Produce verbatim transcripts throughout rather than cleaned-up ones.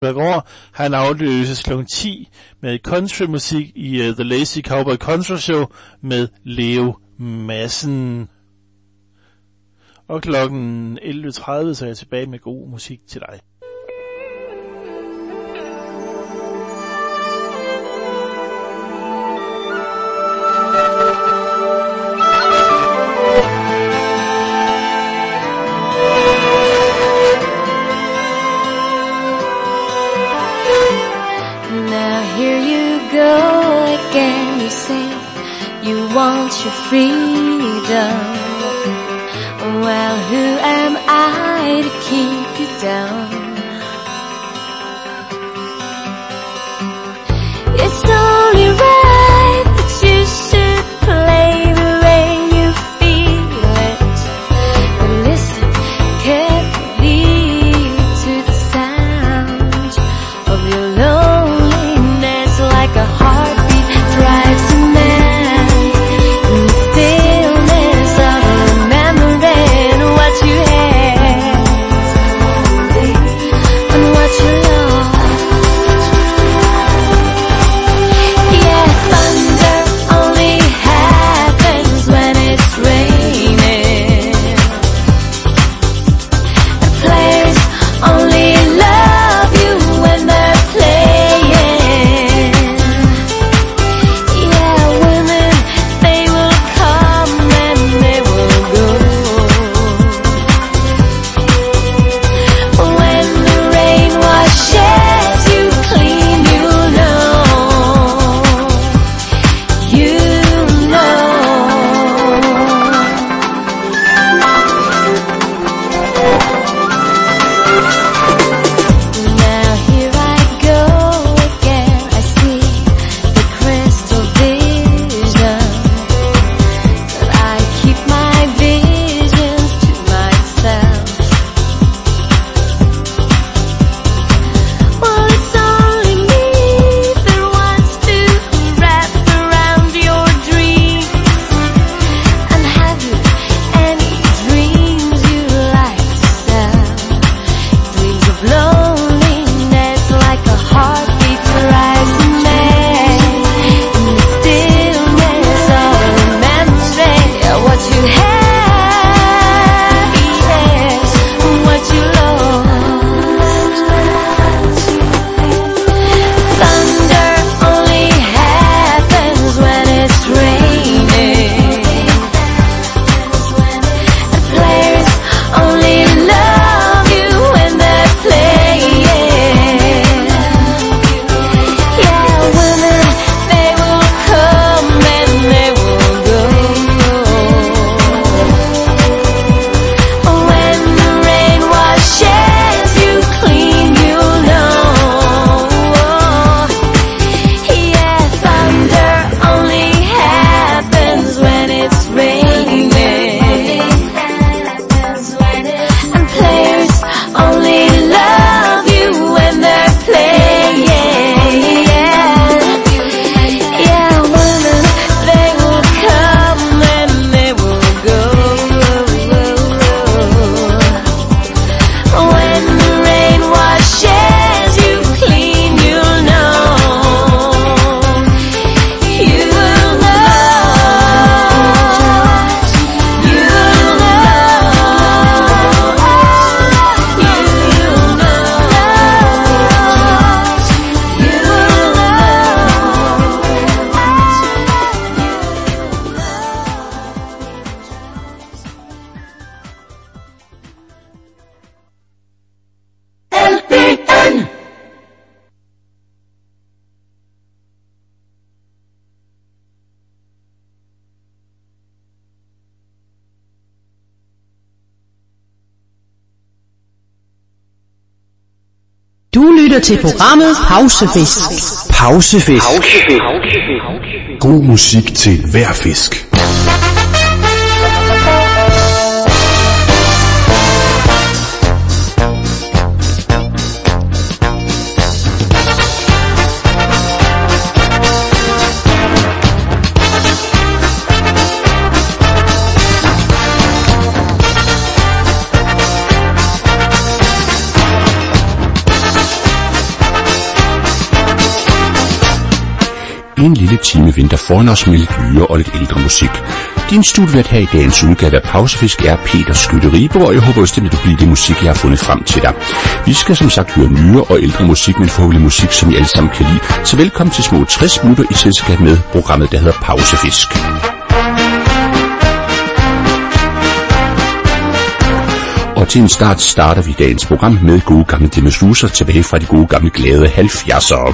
hver år. Han afløses klokken ti med countrymusik i uh, The Lazy Cowboy Country Show med Leo Madsen. Og klokken elleve tredive så er jeg tilbage med god musik til dig. Again, you say you want your freedom. Well, who am I to keep you down? It's only right that you should play the way you feel it. But listen carefully to the sound of your loneliness, like a heartbeat drives a man in the stillness of remembering what you had and what you lost. Yeah, thunder only happens when it's raining, and players only love you when they're playing. Yeah, women, they will come and they will go. When the rain washes you clean, you know, you know. Now here I go again, I see the crystal vision, but I keep my visions to myself. Well, it's only me that wants to wrap around your dreams. And have you any dreams you like to sell? Dreams of loneliness, like a heartbeat drives a man in the stillness of remembering what you had, yes, what you lost. Thunder only happens when it's raining, and players only love you when they're playing. Yeah, women, they will come and they will go. When the rain washes you clean, you know. Yeah, thunder only happens when it's raining, and players only love you when they're playing. Yeah, women, they will come and they will go. When the rain washes you clean, you know, you know, you Du lytter til programmet Pausefisk. Pausefisk. God musik til hver fisk. En lille time venter foran os med lidt nyere og lidt ældre musik. Din studievært her i dagens udgave af Pausefisk er Peter Skytte Ribe, og jeg håber bestemt, at du bliver det musik, jeg har fundet frem til dig. Vi skal som sagt høre nyere og ældre musik, men forhåbentlig musik, som I alle sammen kan lide. Så velkommen til små tres minutter i selskab med programmet, der hedder Pausefisk. Og til en start starter vi dagens program med gode gamle Demisluser tilbage fra de gode gamle glade halvfjerdsere.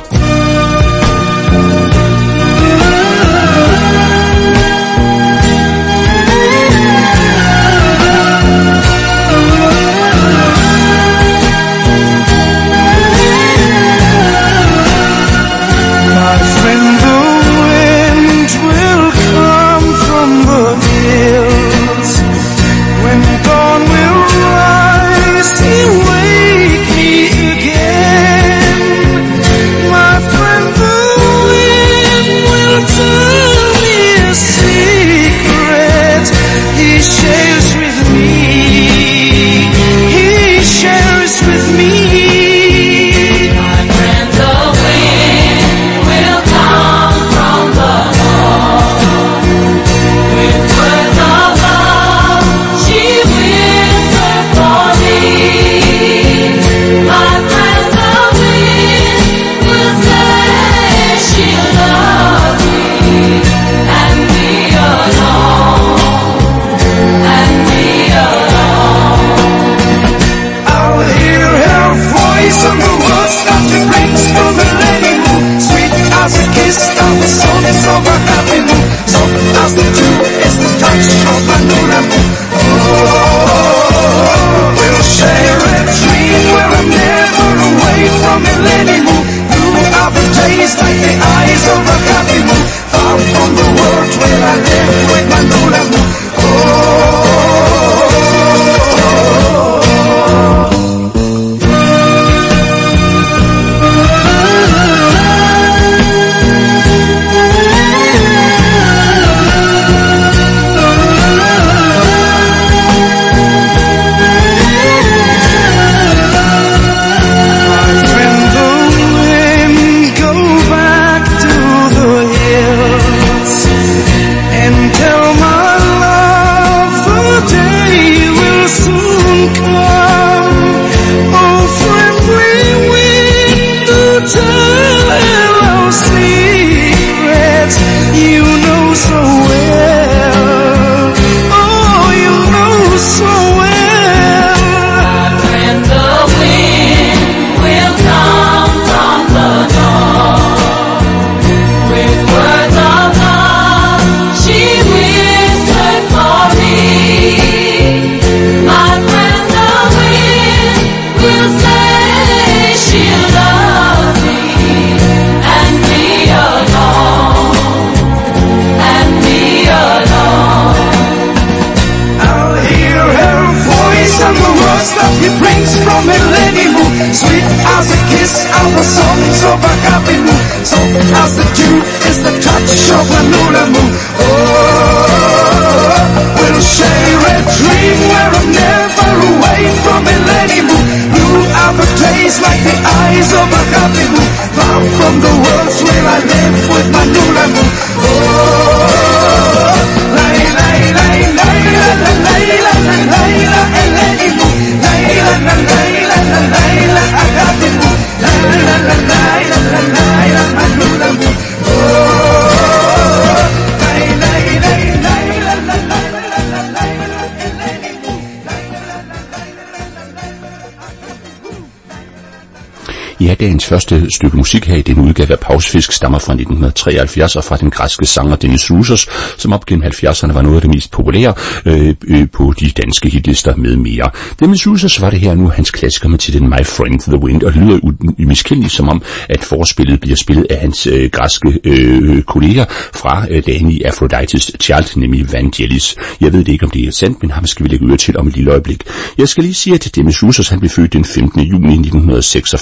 Ja, dagens første stykke musik her i den udgave af Pausefisk stammer fra nitten treoghalvfjerds og fra den græske sanger Demis Roussos, som op gennem halvfjerdserne var noget af det mest populære øh, øh, på de danske hitlister med mere. Demis Roussos var det her nu hans klassiker med titlen My Friend the Wind, og det lyder umiskendeligt som om, at forspillet bliver spillet af hans øh, græske øh, kolleger fra øh, dagen i Aphrodite's Child, nemlig Vangelis. Jeg ved det ikke, om det er sandt, men ham skal vi lægge øre til om et lille øjeblik. Jeg skal lige sige, at Demis Roussos han blev født den femtende juni nitten seksogfyrre, og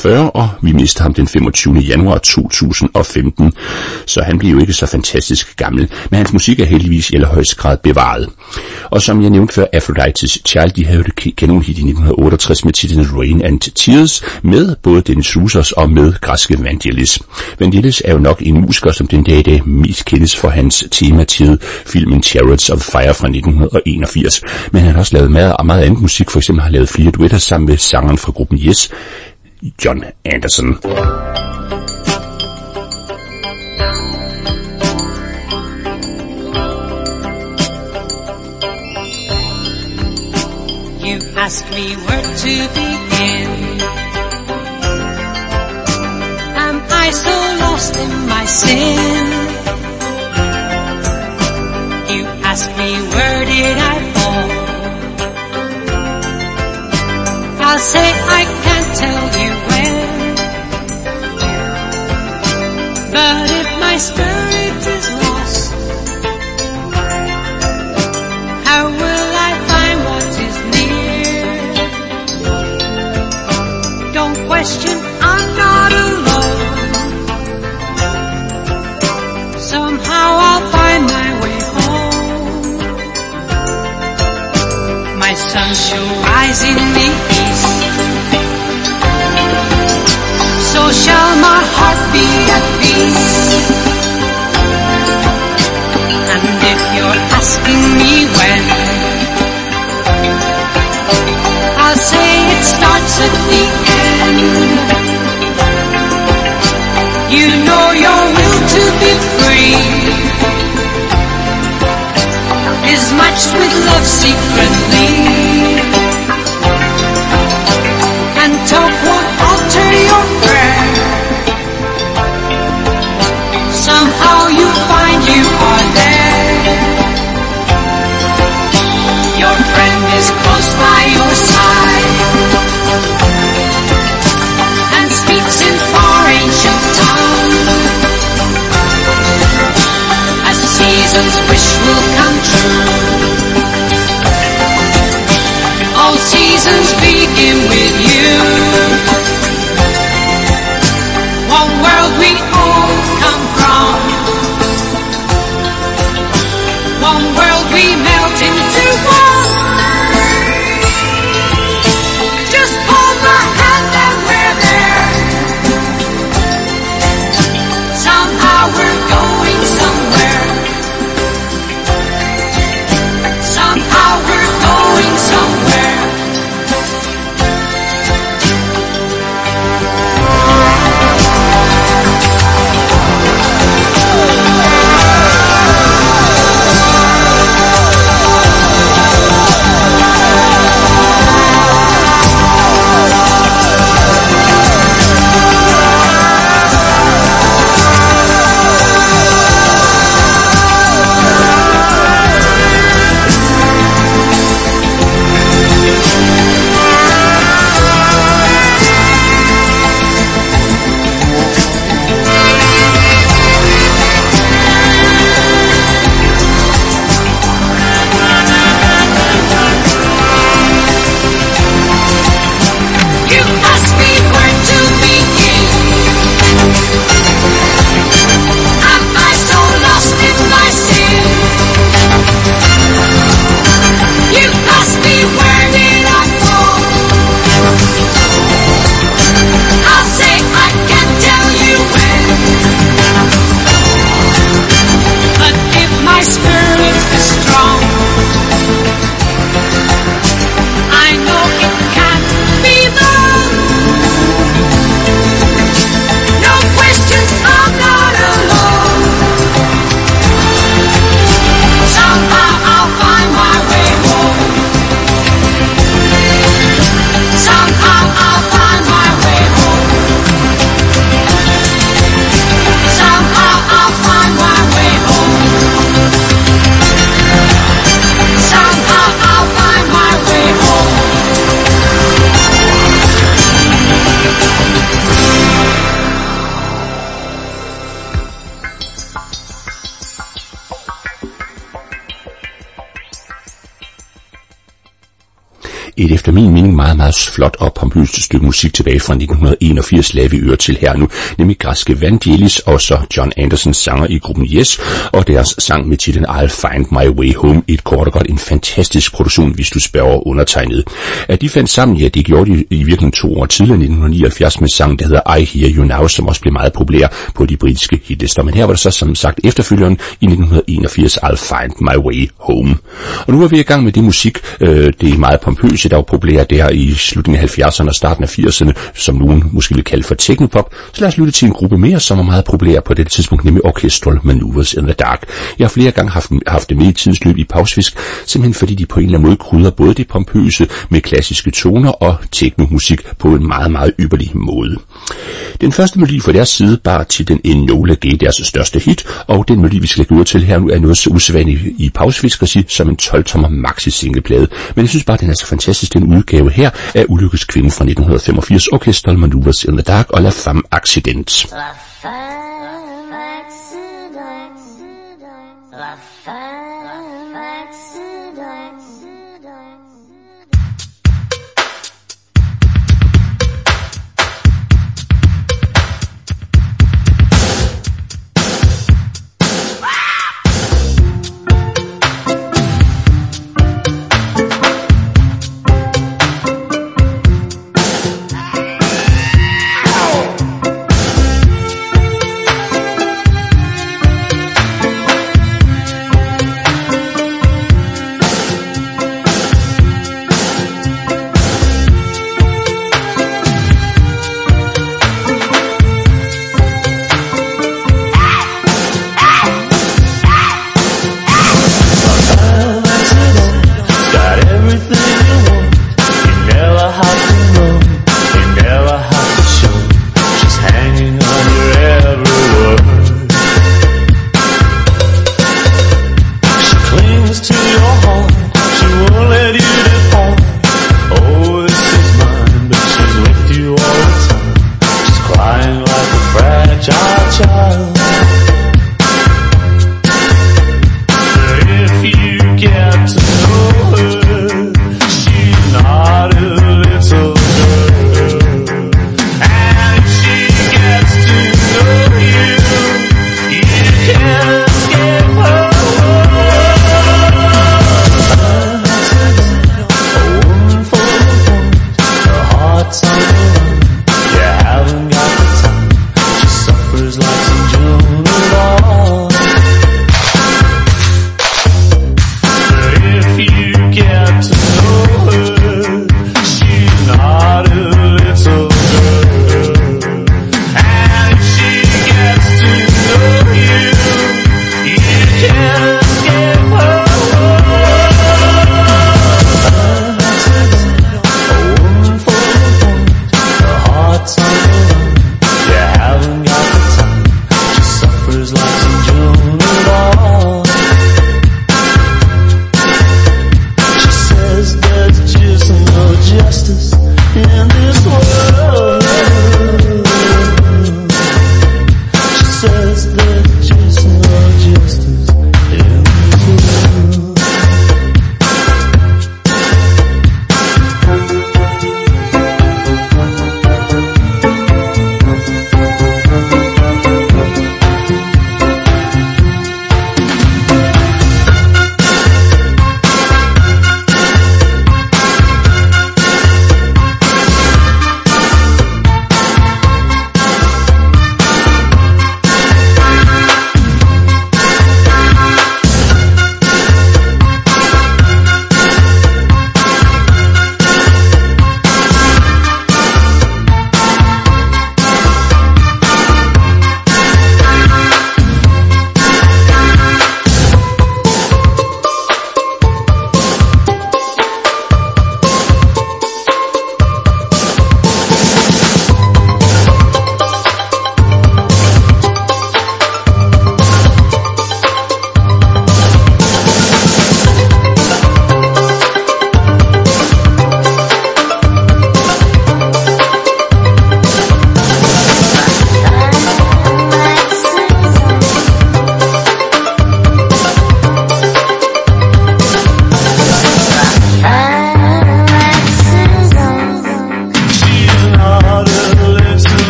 og vi mistede ham den femogtyvende januar to tusind og femten, så han blev jo ikke så fantastisk gammel, men hans musik er heldigvis i allerhøjeste grad bevaret. Og som jeg nævnte før, Aphrodite's Child, de havde et kanonhit i nitten otteogtres med titlen Rain and Tears, med både Dennis Roussos og med græske Vangelis. Vangelis er jo nok en musiker, som den dag i dag mest kendes for hans tema til filmen Chariots of Fire fra nitten enogfirs, men han har også lavet meget, meget andet musik, for eksempel har lavet flere duetter sammen med sangeren fra gruppen Yes, John Anderson. You ask me where to begin. Am I so lost in my sin? You ask me where did I fall? I'll say I can't tell you when. But if my spirit is lost, how will I find what is near? Don't question, I'm not alone. Somehow I'll find my way home. My sun shall rise in the east, so shall my heart be at peace. And if you're asking me when, I'll say it starts at the end. You know your will to be free is matched with love secretly, and talk won't alter your prayer. Somehow you find you are there. Your friend is close by your side and speaks in far ancient tongue. A season's wish will come true. All seasons begin with you. One world we all come from. One world we melt into one. Just hold my hand and we're there. Somehow we're going somewhere. Somehow we're going somewhere. min mening meget, meget flot og pompøst stykke musik tilbage fra nitten enogfirs, lagde vi øre til her nu, nemlig græske Vangelis og så John Andersons sanger i gruppen Yes, og deres sang med titlen I'll Find My Way Home, et kort og godt en fantastisk produktion, hvis du spørger undertegnet. At de fandt sammen, ja, det gjorde de i virkeligheden to år tidligere, nitten nioghalvfjerds, med sang, der hedder I Hear You Now, som også blev meget populær på de britiske hitlister. Men her var det så som sagt efterfølgeren i nitten enogfirs, I'll Find My Way Home. Og nu er vi i gang med det musik, øh, det er meget pompøse, der var populært der i slutningen af halvfjerdserne og starten af firserne, som nogen måske vil kalde for technopop. Så lad os lytte til en gruppe mere, som var meget populær på det tidspunkt, nemlig Orchestral Maneuvers in the Dark. Jeg har flere gange haft, haft det med i tidsløb i Pausfisk, simpelthen fordi de på en eller anden måde krydder både det pompøse med klassiske toner og technomusik på en meget, meget ypperlig måde. Den første melodi fra deres side bar til den Enola Gay, deres største hit, og den melodi, vi skal lægge ud til her nu, er noget så usædvanligt i Pausfisk-regi som en tolv-tommer maxi-singleplade. Men jeg synes bare, den er så fantastisk, den udgave her af Ulykkeskvinden fra nitten femogfirs, Orchestral Maneuvers in the Dark og La Femme Accident. La femme accident, la femme accident. Like some jewelry.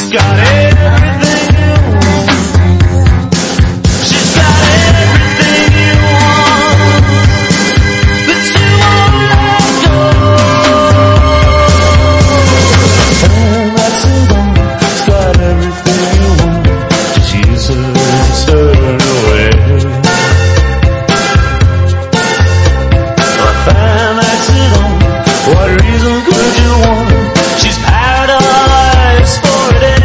got everything you want. She's got everything you want, but you won't let go. And that's it all. She's got everything you want. Just use her and turn away. And that's it all. What reason could you want? She's paradise for a day.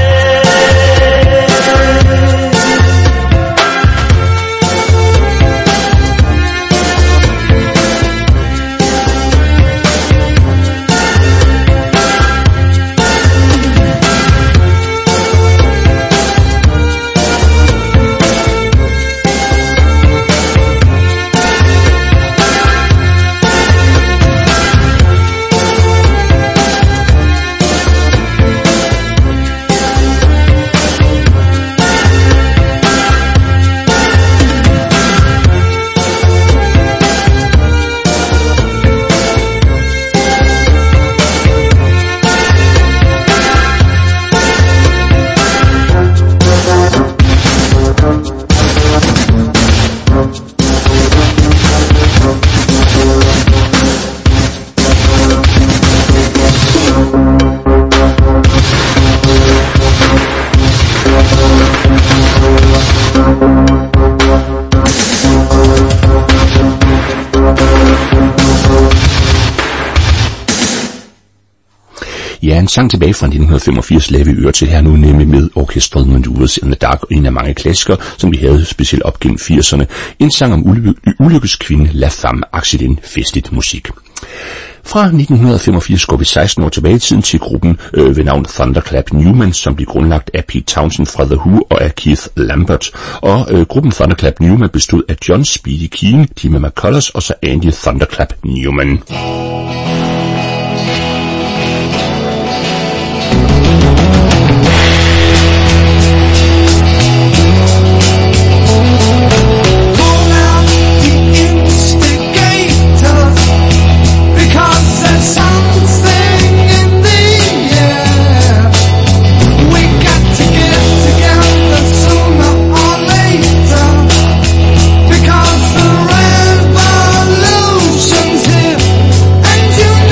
Ja, en sang tilbage fra nitten femogfirs lavede vi øre til her nu, nemlig med Orchestral Maneuvers in the Dark, og en af mange klassikere, som vi havde specielt op gennem firserne. En sang om uly- ulykkeskvinde La Femme Accident, festligt musik. Fra nitten femogfirs går vi seksten år tilbage i tiden til gruppen øh, ved navn Thunderclap Newman, som blev grundlagt af Pete Townshend fra The Who og af Keith Lambert. Og øh, gruppen Thunderclap Newman bestod af John Speedy Keen, Timmy McCullers og så Andy Thunderclap Newman. Because the revolution's here, and you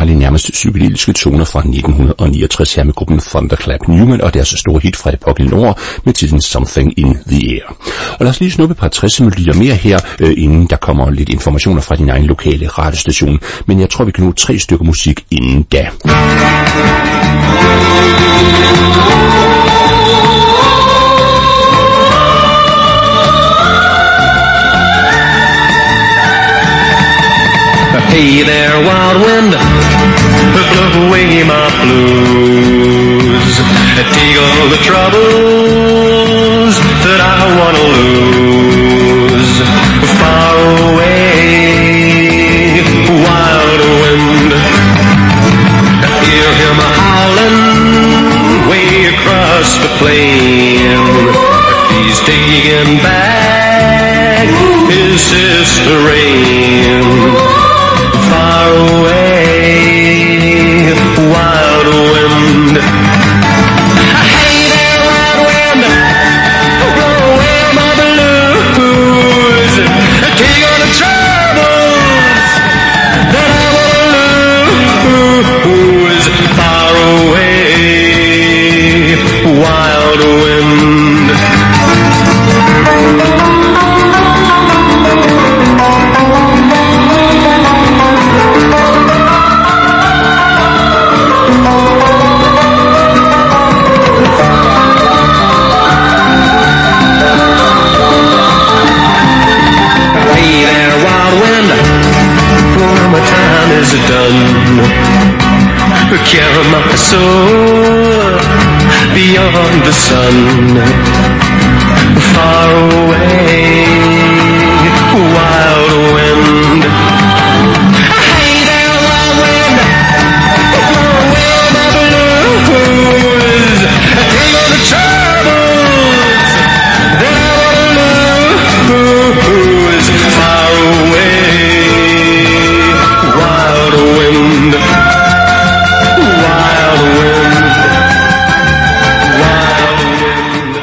herlige, nærmest psykedeliske toner fra nitten niogtres her med gruppen Thunderclap Newman og deres store hit fra det pågældende år med titlen Something in the Air. Og lad os lige snuppe et par tres melodier mere her, øh, inden der kommer lidt informationer fra din egen lokale radiostation. Men jeg tror, vi kan nå tre stykker musik inden da. Hey there, wild wind, blow away my blues. Take all the troubles that I wanna lose. Far away, wild wind. Hear him howling way across the plain. He's taking back his sister Rain. Far away, wild wind. Hey there, wild wind, blow away my blues. Take all the troubles that I wanna lose. Far away, wild wind. Done. Carry my soul beyond the sun, far away, wild wind. Hey there, wild wind, blow away my blues. Take all the troubles that I wanna lose. Far away, wild wind, wild wind, wild wind.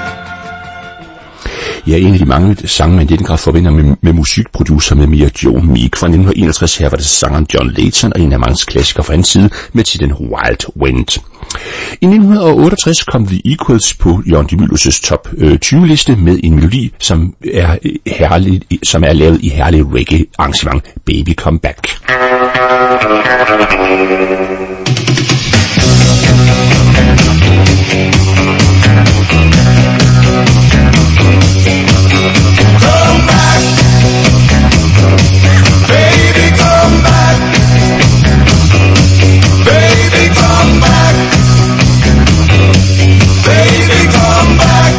Ja, en af de mange sange, man i den grad forbinder med, med musikproducer med Mia Joe Meek. Fra nitten enogtres her var det sangeren John Layton og en af mange klassikere fra hans side med titlen Wild Wind. I nitten otteogtres kom The Equals på Jørgen de Mylius' top øh, tyve liste med en melodi, som er, herlig, som er lavet i herlig reggae arrangement, Baby Come Back. Come back, baby, come back, baby, come back, baby, come back.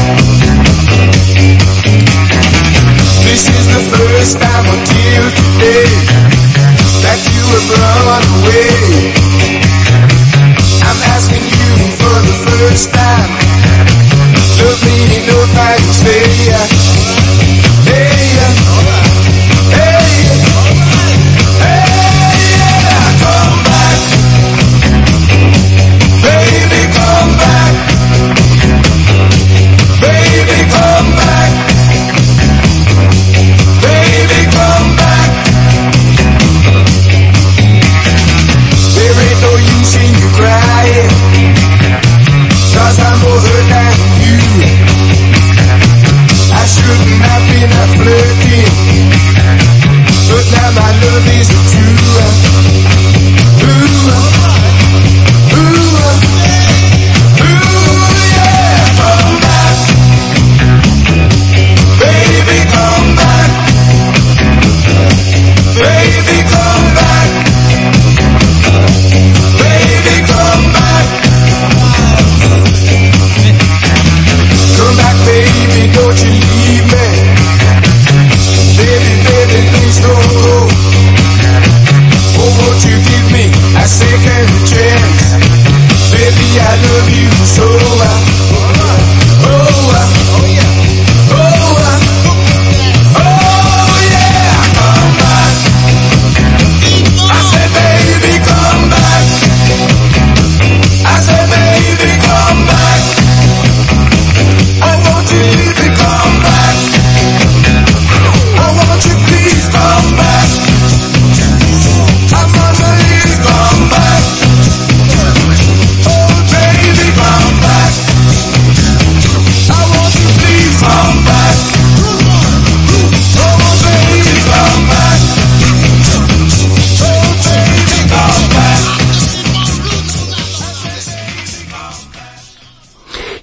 This is the first time until today that you have run away. I'm asking you for the first time. Love me, no fight to stay. Hey, hey, hey, yeah, come back, baby, come back, baby, come back, baby, come back. There ain't no use in you crying, 'cause I'm more hurt than you. I shouldn't have been a flirting, but now my love is true. Ooh, ooh, ooh, yeah, come back, baby, come back, baby, come back, baby, come back.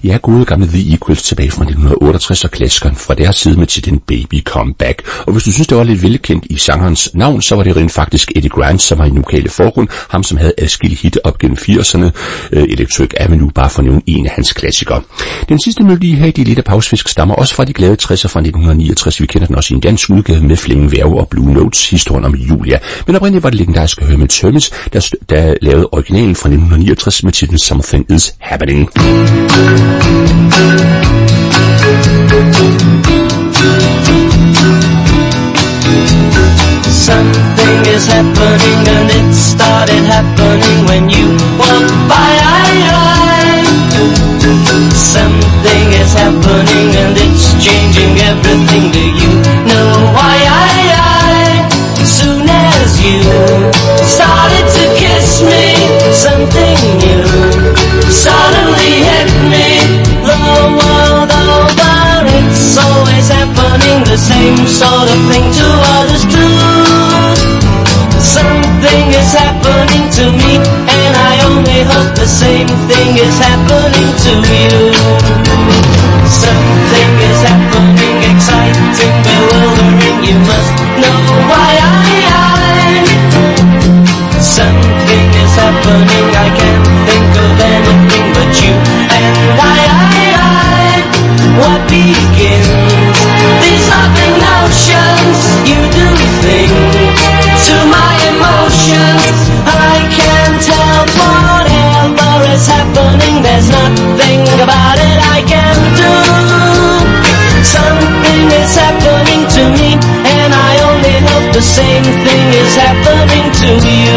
Ja, gode gamle The Equals tilbage fra nitten otteogtres og klassikeren fra deres side med titlen Baby Come Back. Og hvis du synes, det var lidt velkendt i sangerens navn, så var det rent faktisk Eddie Grant, som var i den lokale forgrund. Ham, som havde adskillige hit op gennem firserne. Uh, Electric Avenue, bare for at nævne en af hans klassikere. Den sidste melodi her i De Lille Pausfisk stammer også fra de glade tresser fra nitten niogtres. Vi kender den også i en dansk udgave med Flemming Werve og Blue Notes, historien om Julia. Men oprindeligt var det legendariske Herman Termis, der, der lavede originalen fra nitten niogtres med titlen Something Is Happening. Something is happening and it started happening when you walked by. Something is happening and it's changing everything. Do you know why? Soon as you started to kiss me, something new suddenly hit me. The world over, it's always happening, the same sort of thing to others too. Something is happening to me, and I only hope the same thing is happening to you. Something is happening, exciting, bewildering, you must know why. Something is happening, I can't think of anything but you and I, I, I. What begins? These loving notions, you do things to my emotions. I can't help whatever is happening, there's nothing about it I can do. Something is happening to me, and I only hope the same thing is happening to you.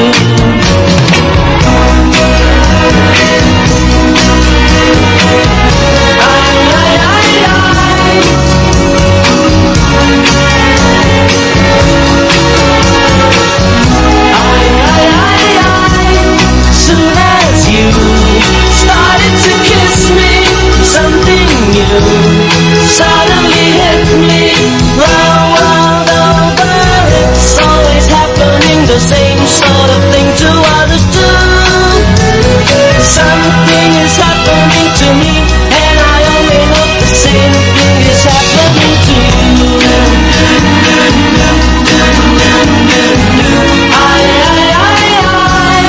Soon as you started to kiss me, something new suddenly hit me. The world over, it's always happening, the same sort of thing to others too. Something is happening to me, and I only hope the same thing is happening to you. I, I, I, I.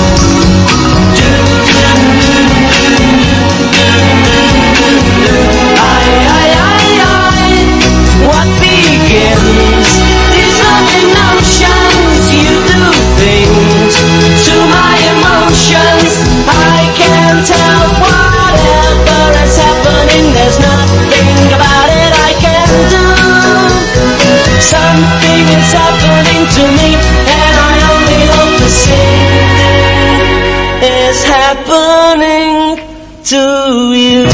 I, I, I, I. What begins? These loving notions, you do things to my emotions. I can't tell whatever is happening, there's nothing about it I can do. Something is happening to me, and I only hope the same thing is happening to you.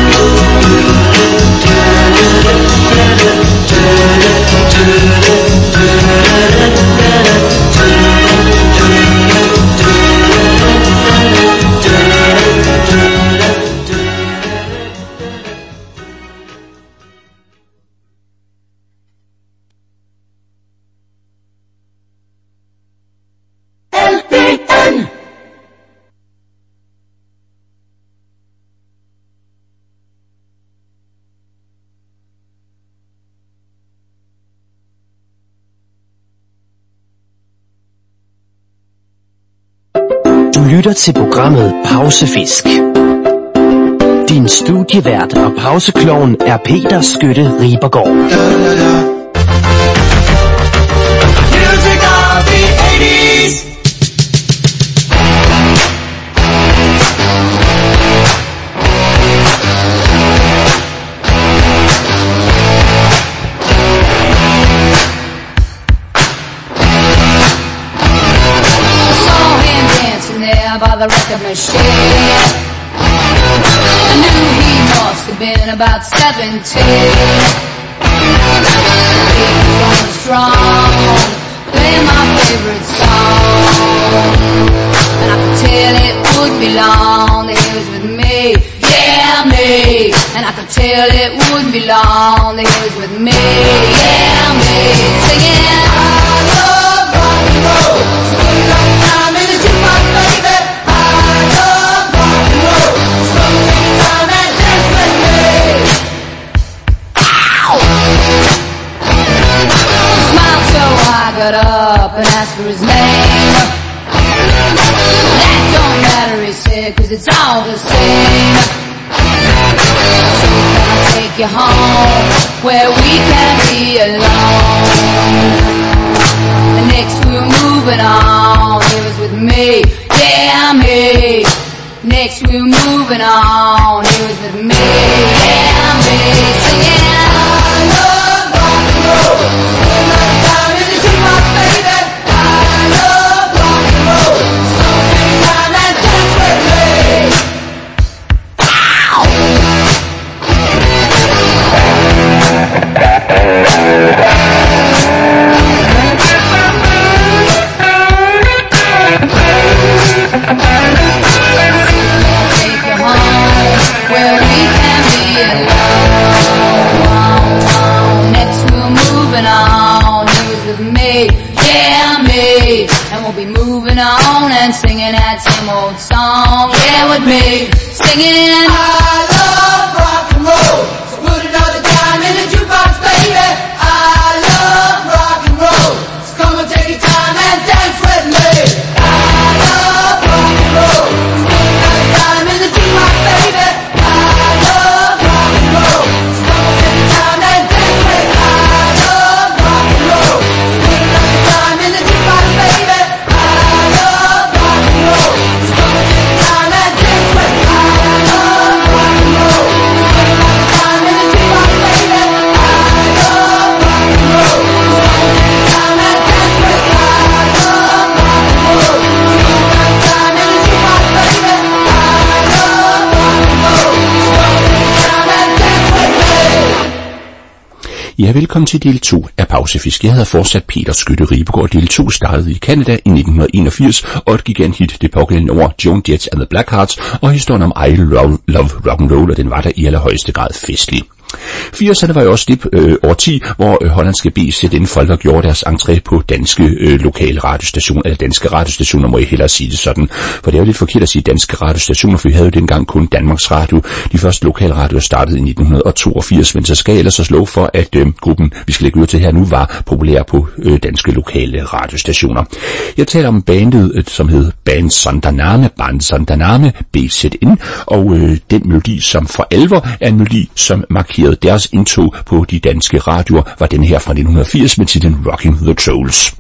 Du lytter til programmet Pausefisk. Din studievært og pauseklovn er Peter Skytte Ribergaard. Music of the eighties. By the record machine, I knew he must have been about seventeen. He was going strong, playing my favorite song, and I could tell it wouldn't be long that he was with me, yeah me. And I could tell it wouldn't be long that he was with me, yeah me. Singing, I love rock and roll, so put it on time in the jukebox, baby. I love rock and roll, so take your time and dance. it's all the same. So can I take you home where we can be alone? And next we're moving on. It was with me, yeah me. Next we're moving on. It was with me, yeah me. Singing I love rock and roll. Spend my time in the jukebox, baby. I love rock and roll. Spend my time and dance with me. Where we can be alone. Next we're moving on. It was with me, yeah me. And we'll be moving on and singing that same old song. Yeah, with me, singing I love rock and roll. So put another time in the jukebox, baby. I love rock and roll. So come and take your time and dance with me. I love rock and roll. So put another time in the jukebox, baby. Ja, velkommen til del to af Pausefisk. Jeg havde fortsat Peter Skytte Ribegaard. Del to startede i Canada i nitten enogfirs, og et giganthit det pågældende år, Joan Jett and the Blackhearts, og historien om I Love, love Rock'n'Roll, og den var der i allerhøjeste grad festlig. firserne var jo også det øh, årti, hvor øh, hollandske B Z N-folk gjorde deres entré på danske øh, lokale radiostationer, eller danske radiostationer, må jeg hellere sige det sådan. For det er jo lidt forkert at sige danske radiostationer, for vi havde jo dengang kun Danmarks Radio. De første lokale radioer startede i nitten toogfirs, men så skal jeg ellers så slå for, at øh, gruppen, vi skal lægge ud til her nu, var populær på øh, danske lokale radiostationer. Jeg taler om bandet, øh, som hed Band Sondername, Band Sondername, B Z N, og øh, den melodi, som for alvor er en melodi, som markerer deres indtog på de danske radioer, var den her fra nitten firs med titlen Rocking the Trolls.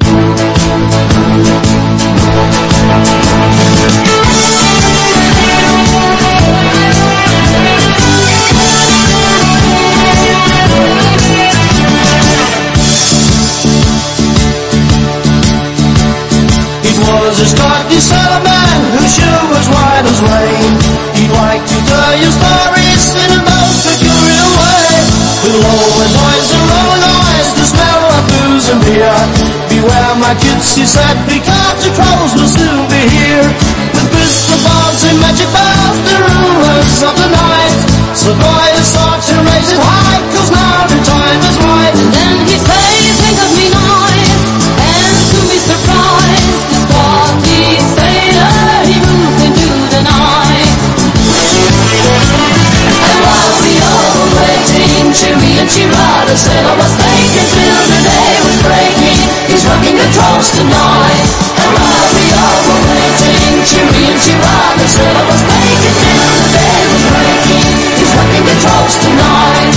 It was a Scottish sailor man who sure was white as rain. He'd like to tell you stories in a most peculiar way. With rolling noise and rolling eyes, the smell of booze and beer. Beware my kids, he said, because the trolls will soon be here. With crystal balls and magic bells, the rulers of the night. So boy, you start to raise it high, cause now the time is right. And then he'd say, think of me nice, and to be surprised, the Scottish sailor, he moved into the night. And while we all were waiting, cheery and cheer-eyed, the sailor was thinking till the day was breaking. He's rocking the trolls tonight. And while we all were waiting, cheery and cheer-eyed, the sailor was thinking till the day was breaking. He's rocking the trolls tonight.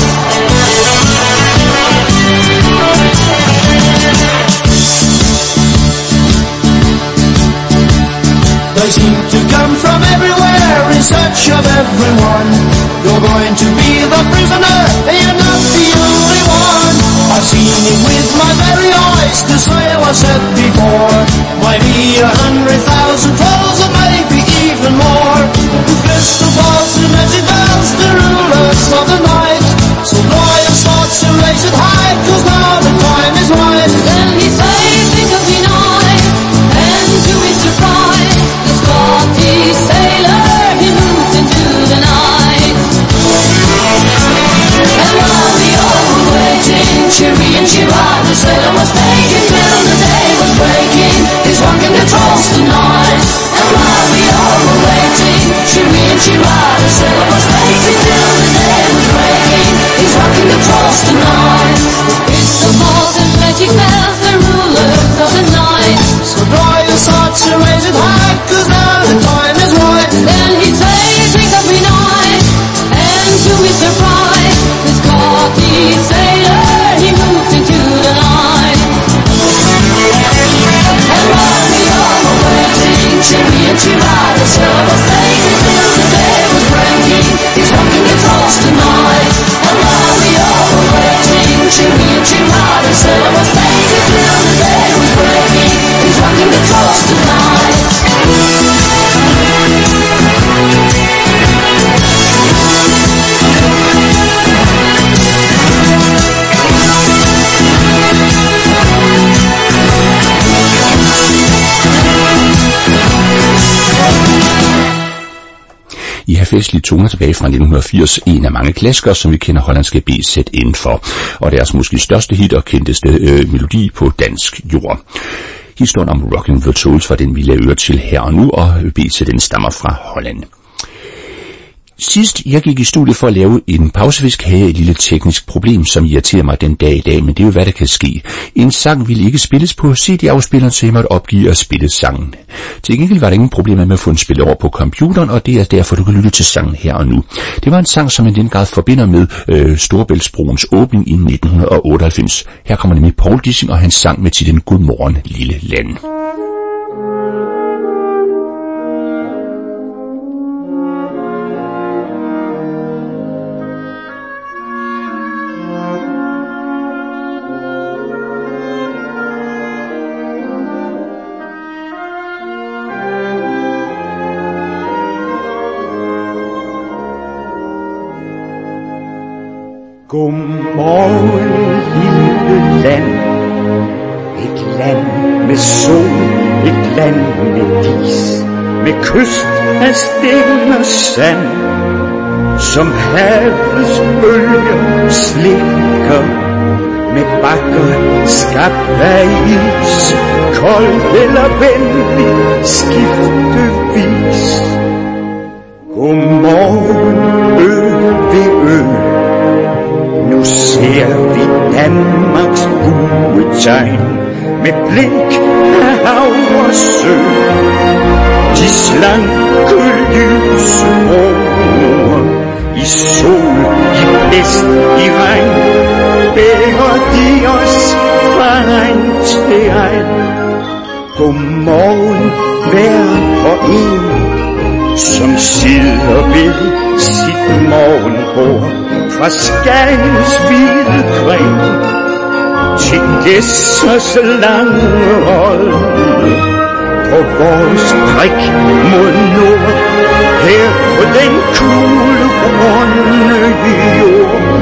They seem to come from everywhere in search of everyone. You're going to be the prisoner, and you're not the only one. I've seen it with my very eyes, the sailor said before. Might be a hundred thousand trolls, or maybe even more. The crystal balls and magic bells, the rulers of the night. So boy, it starts to raise it high, cause now the time is right. Then he say, think of me nice, and to his surprise, the Scottish sailor, he moved into the night. And while we all were waiting, cheery and cheer-eyed, the sailor was thinking till the day was breaking. He's rocking the trolls tonight. I har festlige toner tilbage fra nitten firs, en af mange klassikere, som vi kender hollandske B Z inden for, og deres måske største hit og kendteste øh, melodi på dansk jord. Historien om Rockin' the Souls var den, vi lader øre til her og nu, og B Z den stammer fra Holland. Sidst jeg gik i studiet for at lave en pausefisk, havde jeg et lille teknisk problem, som irriterer mig den dag i dag, men det er jo hvad der kan ske. En sang ville ikke spilles på C D-afspilleren, så jeg måtte opgive at spille sangen. Til gengæld var der ingen problemer med at få den spillet over på computeren, og det er derfor, du kan lytte til sangen her og nu. Det var en sang, som i den grad forbinder med øh, Storebæltsbroens åbning i nitten otteoghalvfems. Her kommer nemlig Paul Dissing og hans sang med titlen Godmorgen lille land. Godmorgen, lille land, et land med sol, et land med dis, med kyst af sten og sand, som havets bølger slikker, med bakker skabt af is, kold eller venlig skiftevis. Godmorgen, ø ved ø, nu ser vi Danmarks buetegn med blink af hav og sø. De slanke lyse broer i sol, i blæst, i regn, bærer de os fra regn til egen. Godmorgen hver og en, som sidder ved sit morgenbord, fra Skagens hvide gren til Gæssers lange hold, på vores prik mod nord, her på den kuglegrønne jord.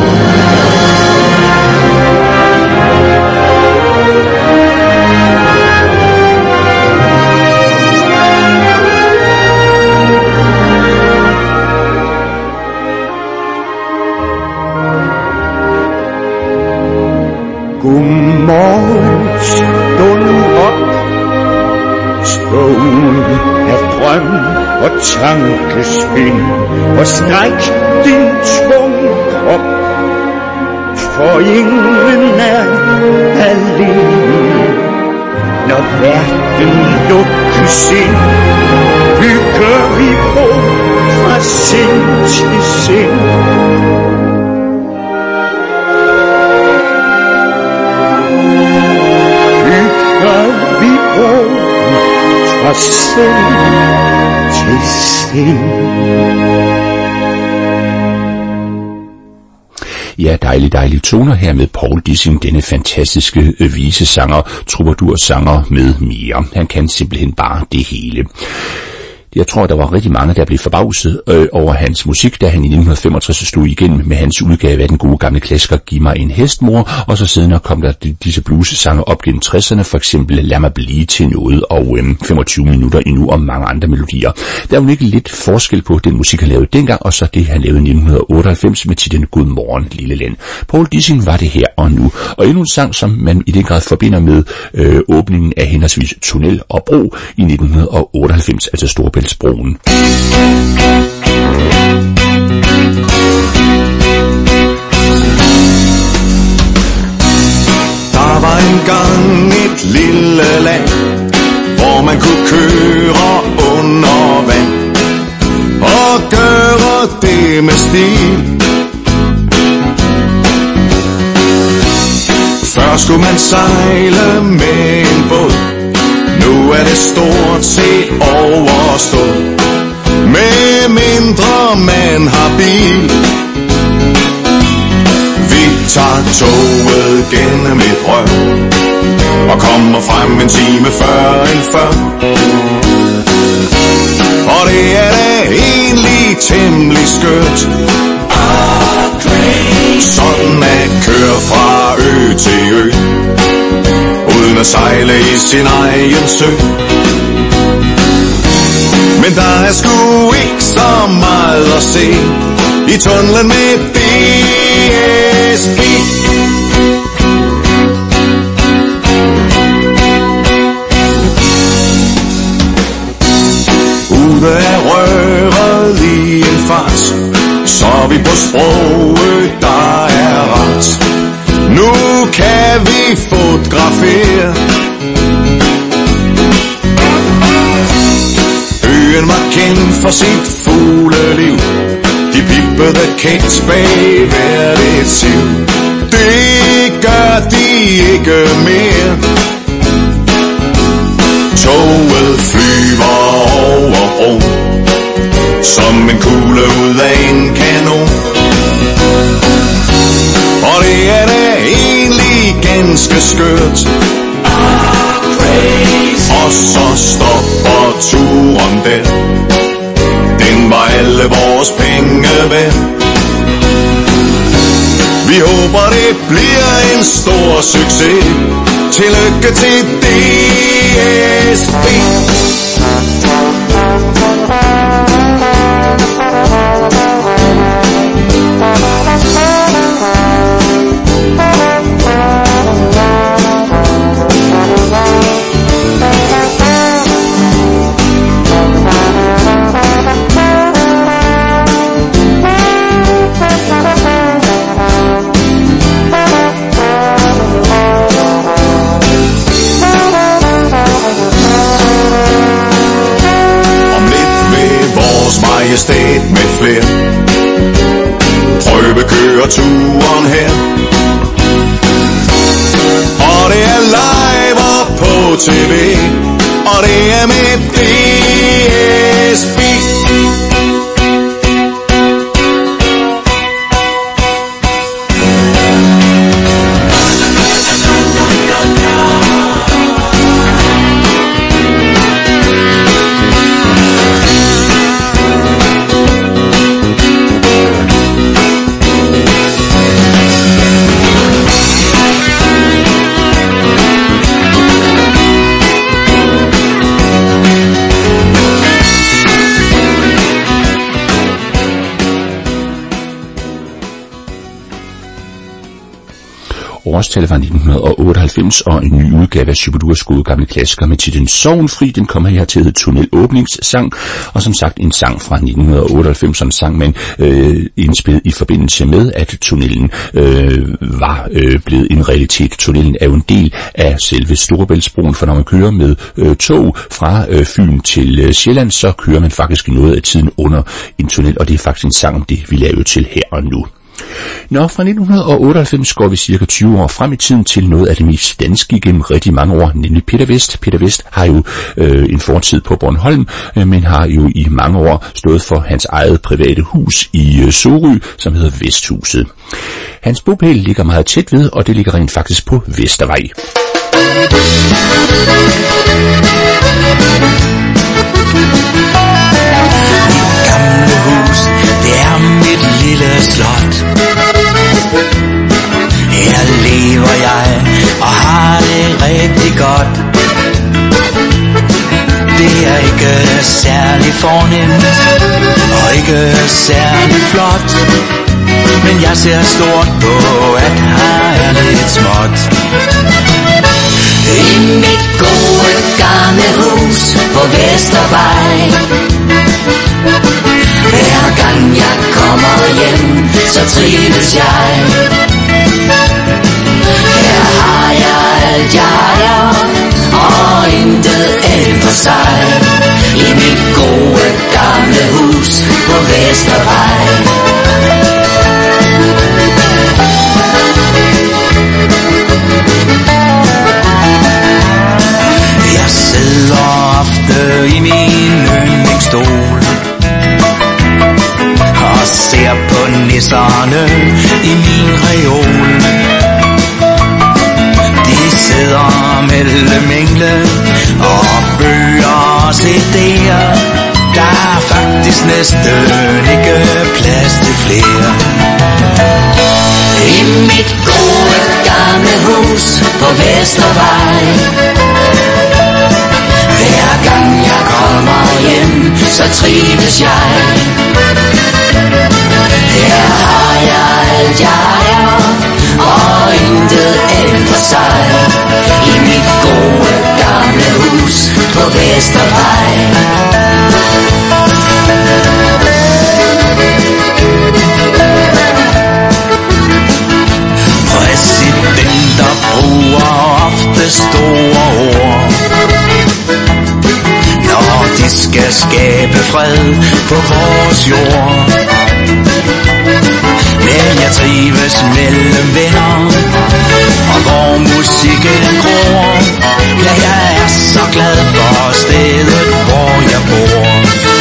Godmorgen, stund op, stående af drøm og tankespind, og stræk din tunge krop, for ingen er alene. Når verden lukkes ind, bygger vi bro fra sind til sind. Fra sind til sind. Ja, dejlige, dejlige toner her med Paul Dissing, denne fantastiske øh, visesanger, troubadoursanger med mere. Han kan simpelthen bare det hele. Jeg tror, der var rigtig mange, der blev forbavset øh, over hans musik, da han i nitten femogtres slog igen med hans udgave af den gode gamle klassiker Giv mig en hestmor, og så siden kom der disse bluesanger op gennem tresserne, for eksempel Lad mig blive til noget og øh, femogtyve minutter endnu og mange andre melodier. Der er jo ikke lidt forskel på den musik, han lavede dengang, og så det, han lavede i nitten otteoghalvfems med titlen Godmorgen lille land. Paul Dissing var det her og nu, og endnu en sang, som man i den grad forbinder med øh, åbningen af henholdsvis tunnel og bro i nitten otteoghalvfems, altså Storebæltsbroen. Der var engang et lille land, hvor man kunne køre under vand og gøre det med stil. Før skulle man sejle med en båd, nu er det stort set overstået, med mindre man har bil. Vi tager toget gennem et rør og kommer frem en time før end før. Og det er da egentlig temmelig skørt, sådan at køre fra ø til ø, uden at sejle i sin egen sø. Men der er sgu ikke så meget at se i tunnelen med D S B. Ude af røret i en fart, så er vi på sproget, der er ret. Nu kan vi fotografere. Øen var kendt for sit fugleliv. De pippede kendt bag hvert et siv. Det gør de ikke mere. Toget flyver over bro som en kugle ud af en kanon. Og det er da egentlig ganske skørt. Og så stopper turen der. Den var alle vores penge værd. Vi håber det bliver en stor succes. Tillykke til D S B. Majestat med flere. Prøve køre turen her. Og det er live og på T V. Og det er med D S B. Årstallet var nitten otteoghalvfems, og en ny udgave af Shubidurs gode gamle klassiker med titlen Sorgenfri, den kommer her til at hedde Tunnelåbningssang, og som sagt en sang fra nitten otteoghalvfems, som sang man øh, indspillet i forbindelse med, at tunnelen øh, var øh, blevet en realitet. Tunnelen er jo en del af selve Storebæltsbroen, for når man kører med øh, tog fra øh, Fyn til øh, Sjælland, så kører man faktisk noget af tiden under en tunnel, og det er faktisk en sang om det, vi laver til her og nu. Nå, fra nitten otteoghalvfems går vi cirka tyve år frem i tiden til noget af det mest danske igennem rigtig mange år, nemlig Peter Vest. Peter Vest har jo øh, en fortid på Bornholm, øh, men har jo i mange år stået for hans eget private hus i øh, Sorø, som hedder Vesthuset. Hans bopæl ligger meget tæt ved, og det ligger rent faktisk på Vestervej. Gamle hus, det er mit lille slot. Her lever jeg og har det rigtig godt. Det er ikke særlig fornemt og ikke særlig flot, men jeg ser stort på, at her er lidt småt. I mit gode gamle hus på Vestervej. Hver gang jeg kommer hjem, så trives jeg. Her har jeg alt jeg er, og intet ændrer sig. I mit gode gamle hus på Vestervej. Jeg sidder ofte i min yndlingsstol og ser på nisserne i min reol. De sidder mellem engle og bøger og C D'er. Der er faktisk næsten ikke plads til flere. I mit gode gamle hus på Vestervej. Hver Hver gang jeg kommer hjem, så trives jeg. Her har jeg alt jeg ejer, og intet ændrer sig. I mit gode gamle hus på Vestervej. Præsidenter bruger ofte store ord, når de skal skabe fred på vores jord. Men jeg trives mellem venner, og hvor musikken gror. Ja, jeg er så glad for stedet, hvor jeg bor.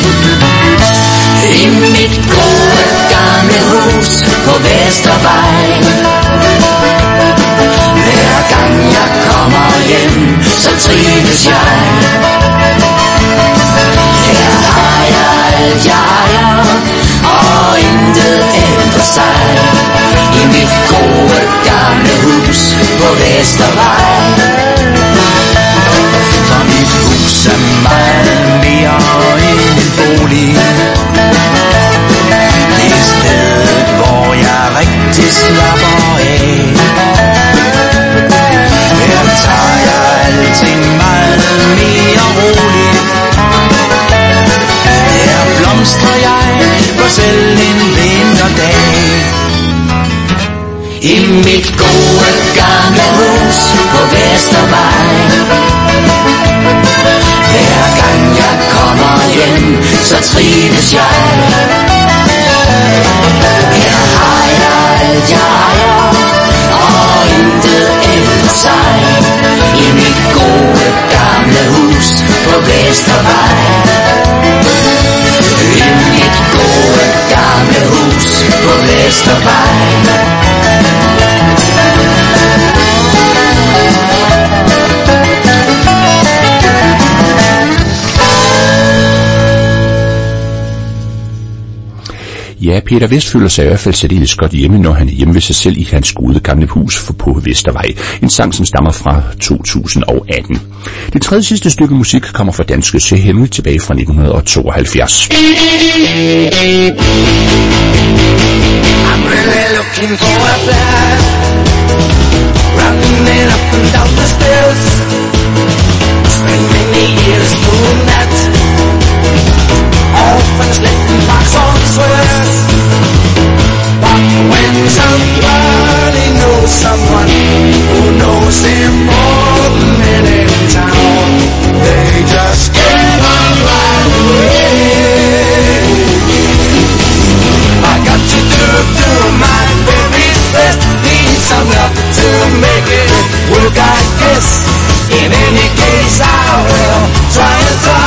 I mit gode gamle hus på Vestervej. Hver gang jeg kommer hjem, så trives jeg. Her har jeg alt jeg ejer, og intet ændrer sig. I mit gode gamle hus på Vestervej. For mit hus er meget mere end en bolig. Det er stedet, hvor jeg rigtig slapper af. Her tager jeg alting meget mere roligt. Her blomstrer jeg på selv en vinterdag. I mit gode gamle hus på Vestervej. Hver gang jeg kommer hjem, så trives jeg. Her har jeg alt jeg ejer, og intet ændrer sig. I mit gode gamle hus på Vestervej. I mit gode gamle hus på Vestervej. Ja, Peter Vest føler sig i hvert fald særdeles godt hjemme, når han er hjemme ved sig selv i hans gode gamle hus på Vestervej. En sang, som stammer fra to tusind og atten. Det tredje sidste stykke musik kommer fra danske C. Henry tilbage fra nitten tooghalvfjerds. I'm really looking for a flat, running up and down the stairs. Spent many years doing that, often slipping marks on swears. But when somebody knows someone who knows him more than any town, they just give on right away. I got to do, do my very best, need some love to make it work, I guess. In any case, I will try and try.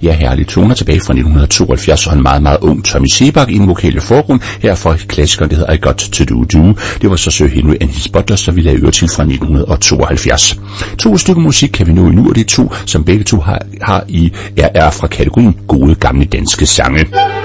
Ja, herlige toner tilbage fra nitten tooghalvfjerds, og en meget, meget ung Tommy Sebak i en vokale forgrund. Her for klassikeren, det hedder I Got To Do Do. Det var så Sir Henry and His Butlers, så vi lavede øre til fra nitten tooghalvfjerds. To stykker musik kan vi nå endnu, og det er to, som begge to har, har i R R fra kategorien gode gamle danske sange.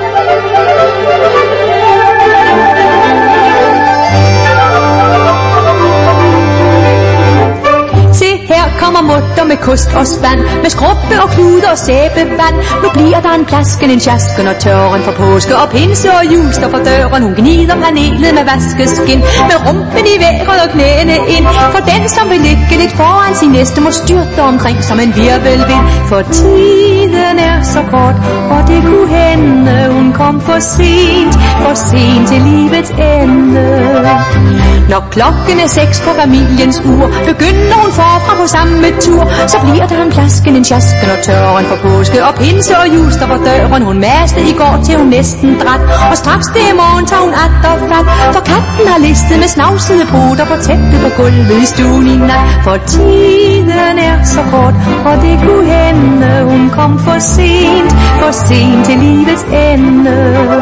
Her kommer mutter med kost og spand, med skrubbe og klude og sæbevand. Nu bliver der en plasken, en sjasken og tørren for påske, og pinse og jul står for døren. Hun gnider panelet med vaskeskin, med rumpen i vejret og knæene ind. For den, som vil ligge lidt foran sin næste, må styrte omkring som en virvelvind. For tiden er så kort, og det kunne hende, hun kom for sent, for sent til livets ende. Når klokken er seks på familiens ur, begynder hun forfra på samme tur. Så bliver der en plasken, en sjasken og tørren for påske, og pinse og jul står for døren. Hun maste i går til hun næsten dræt, og straks det er morgen tager hun at og fat. For katten har listet med snavsede poter på tæppe på gulvet i stuen i nat. For tiden er så kort, og det kunne hende, hun kom for sent, for sent til livets ende.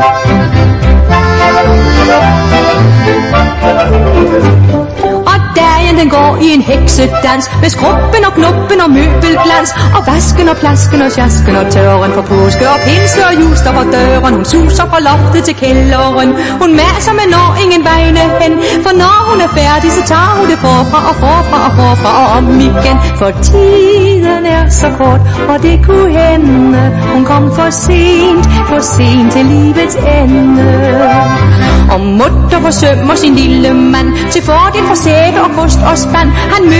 Og dagen den går i en heksedans, med skrubben og knuppen og møbelglans, og vasken og plasken og sjasken og tørren for påske, og pinse og jul står for døren. Hun suser fra loftet til kælderen, hun mærser, men når ingen vegne hen. For når hun er færdig, så tager hun det forfra og forfra og forfra og om igen. For tiden er så kort, og det kunne hende, hun kom for sent, for sent til livets ende. Og mutter forsømmer sin lille mand, til fordel for sæbe og kost og spand. Han